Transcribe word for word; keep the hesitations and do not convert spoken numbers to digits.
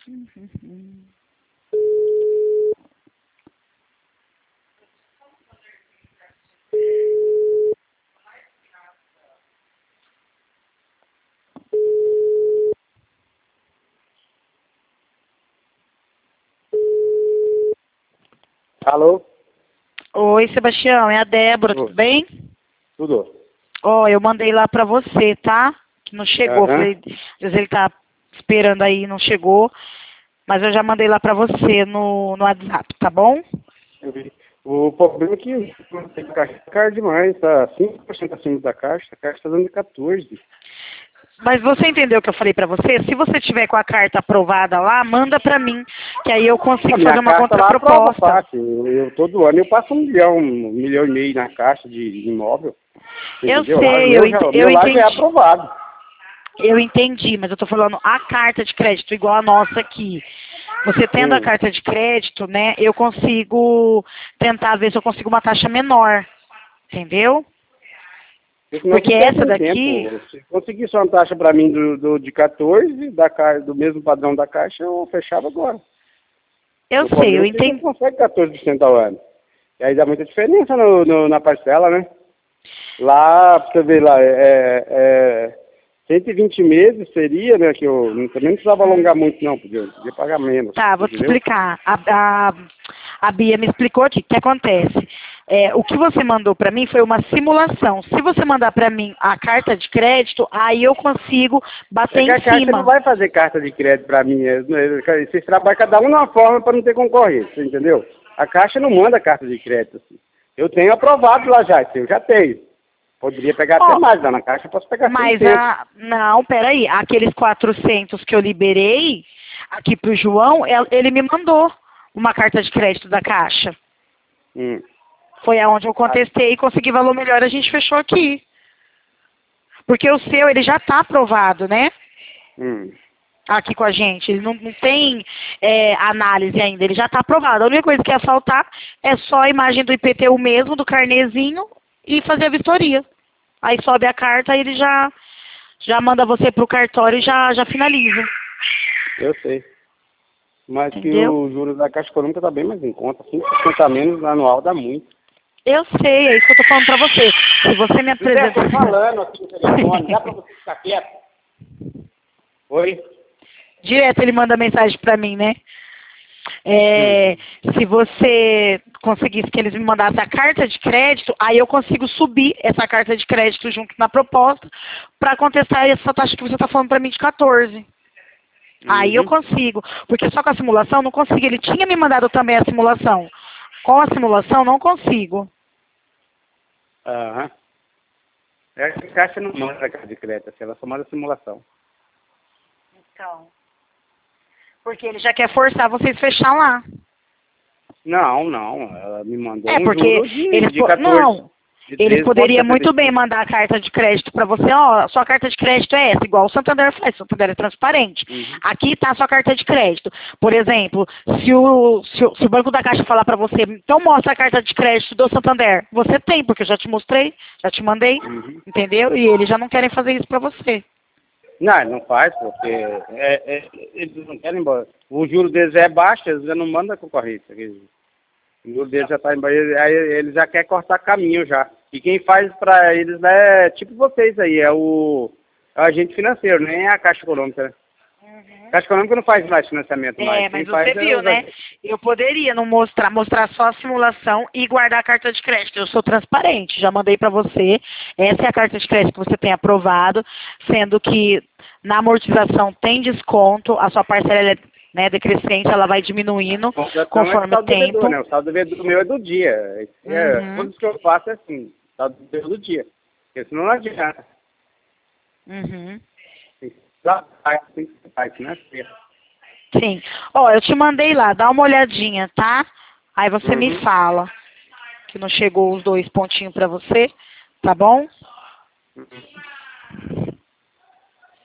Uhum. Alô? Oi, Sebastião, é a Débora, Oi. tudo bem? Tudo? Ó, eu mandei lá pra você, tá? Que não chegou. Aham. Falei, às vezes ele tá esperando aí, não chegou. Mas eu já mandei lá pra você no, no WhatsApp, tá bom? Eu vi. O problema é que a caixa é cara demais, tá cinco por cento acima da caixa, a caixa tá dando quatorze. Mas você entendeu o que eu falei pra você? Se você tiver com a carta aprovada lá, manda pra mim, que aí eu A consigo minha fazer uma caixa lá aprova contraproposta. fácil. Eu, todo ano eu passo um milhão, um milhão e meio na caixa de, de imóvel. Eu Entendeu? Lá, o sei, eu, meu, ent já, o eu meu lá já é entendi. aprovado. Eu entendi, mas eu tô falando a carta de crédito igual a nossa aqui. Você tendo a Hum. carta de crédito, né, eu consigo tentar ver se eu consigo uma taxa menor, entendeu? Porque senão eu Porque fico essa perdendo daqui, tempo. Se conseguisse uma taxa para mim do, do, de quatorze, da, ca- do mesmo padrão da caixa, eu fechava agora. eu O sei, problema eu é que eles não entendi. conseguem quatorze por cento ao ano. E aí dá muita diferença no, no- na parcela, né? Lá, pra você ver lá, é, é cento e vinte meses seria, né? Que eu não- também não precisava alongar muito, não, podia, podia pagar menos, Tá, vou te entendeu? explicar. A, a, a Bia me explicou aqui o que acontece. É, o que você mandou para mim foi uma simulação. Se você mandar para mim a carta de crédito, aí eu consigo bater É que em a Caixa não cima. vai fazer carta de crédito para mim. é- é- Vocês trabalham cada um numa forma para não ter concorrência, entendeu? A Caixa não manda carta de crédito. Assim. Eu tenho aprovado lá já, eu já tenho. Poderia pegar até Ó, mais, lá na Caixa eu posso pegar mas seiscentos. a. Não, peraí. Aqueles quatrocentos que eu liberei aqui pro João, el- ele me mandou uma carta de crédito da Caixa. Hum. Foi aonde eu Ah, contestei e consegui valor melhor, a gente fechou aqui. Porque o seu, ele já está aprovado, né? hum. Aqui com a gente. Ele não, não tem é, análise ainda, ele já está aprovado. A única coisa que ia faltar é só a imagem do I P T U mesmo, do carnezinho, e fazer a vistoria. Aí sobe a carta e ele já, já manda você pro cartório e já, já finaliza. Eu sei. Mas que Entendeu? o juros da Caixa Econômica está bem mais em conta. cinco por cento a menos anual dá muito. Eu sei, é isso que eu tô falando pra você. Se você me José, apresenta. estou falando aqui no telefone. Dá para você ficar quieto? Oi? Direto ele manda mensagem pra mim, né? É, Hum. se você conseguisse que eles me mandassem a carta de crédito, aí eu consigo subir essa carta de crédito junto na proposta para contestar essa taxa que você está falando para mim de quatorze. Aí eu Uhum. consigo, porque só com a simulação eu não consigo. Ele tinha me mandado também a simulação. Com a simulação não consigo. Aham. É que a Caixa não manda carta de crédito, assim, ela só manda simulação. Então, porque ele já quer forçar vocês a fechar lá. Não, não. Ela me mandou É, um porque juro de, eles de po- quatorze. não, De eles poderiam muito bem treze vírgula setenta e cinco. mandar a carta de crédito para você, ó, sua carta de crédito é essa, igual o Santander faz, o Santander é transparente. Uhum. Aqui está a sua carta de crédito. Por exemplo, se o, se o, se o Banco da Caixa falar para você, então mostra a carta de crédito do Santander. Você tem, porque eu já te mostrei, já te mandei, Uhum. entendeu? E eles já não querem fazer isso para você. Não, não faz, porque é, é, eles não querem embora. O juro deles é baixo, eles já não mandam a concorrência. O juro deles já está embaixo, aí eles já querem cortar caminho já. E quem faz para eles né, é tipo vocês aí, é o, é o agente financeiro, nem é a Caixa Econômica, né? A Caixa Econômica não faz mais financiamento mais. É, Quem mas você faz é viu, os né? agentes. Eu poderia não mostrar, mostrar só a simulação e guardar a carta de crédito. Eu sou transparente, já mandei para você. Essa é a carta de crédito que você tem aprovado, sendo que na amortização tem desconto, a sua parcela ela é né, decrescente, ela vai diminuindo A contratação é do conforme o saldo devedor, tempo. né? O saldo devedor meu é do dia. É, Uhum, todos que eu faço é assim, saldo devedor do dia. Porque senão não adianta. uhum. Tem que dar parte, tem que dar parte, né? Sim. Ó, eu te mandei lá, dá uma olhadinha, tá? Aí você me Uhum. fala que não chegou os dois pontinhos para você, tá bom?